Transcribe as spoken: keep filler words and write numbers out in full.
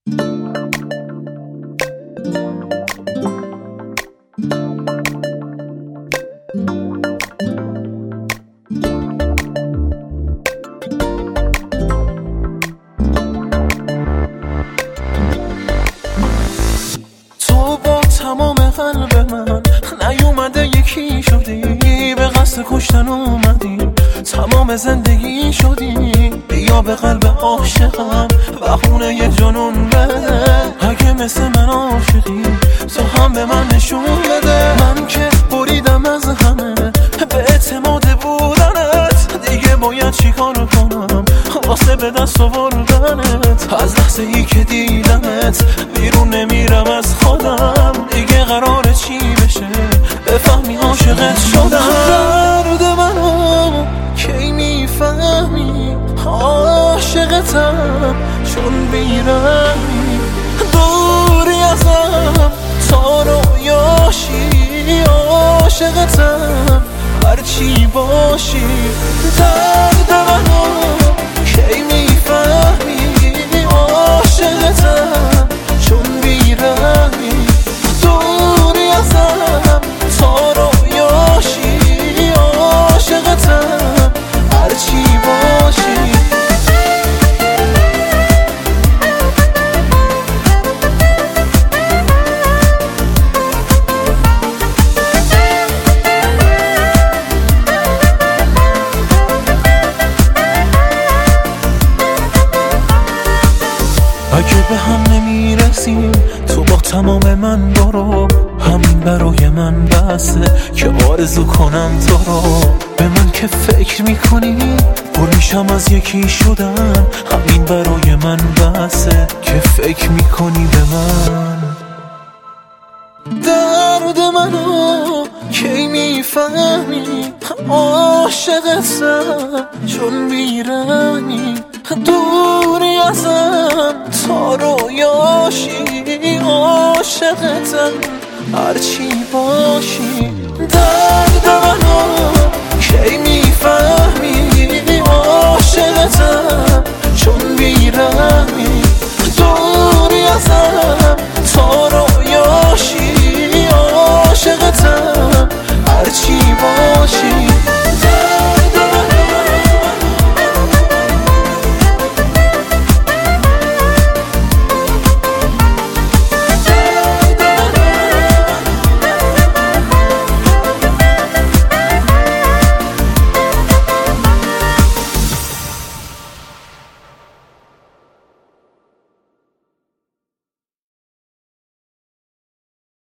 تمام قلب من نیومده یکی شدی، به قصد کشتن اومدی، تمام زندگی شدی. بیا به قلب عاشقم بهونه یه جنون بده، اگه مثل من عاشقی تو هم به من نشون بده. من که بریدم از همه به اعتماد بودنت، دیگه باید چیکار کنم واسه به دست آوردنت. از لحظه ای که دیدمت بیرون نمیرم از خودم، دیگه قراره چی بشه بفهمی عاشقت شدم. درد منو کی میفهمی عاشقتم، چون بیرمی دوری ازم تا رویاشی. عاشقتم هرچی باشی. درد منو کی میفهمی عاشقتم، چون بیرمی دوری ازم تا رویاشی. عاشقتم هرچی باشی. اگه به هم نمیرسیم تو با تمام من برو، همین برای من بسه که آرزو کنم تو رو. به من که فکر میکنی پر میشم از یکی شدن، همین برای من بسه که فکر میکنی به من. درد منو کی میفهمی عاشقتم، چون بیرمی دوری ازم تا رویاشی. عاشقتم هرچی باشی. درد منو کی میفهمی عاشقتم، چون بیرمی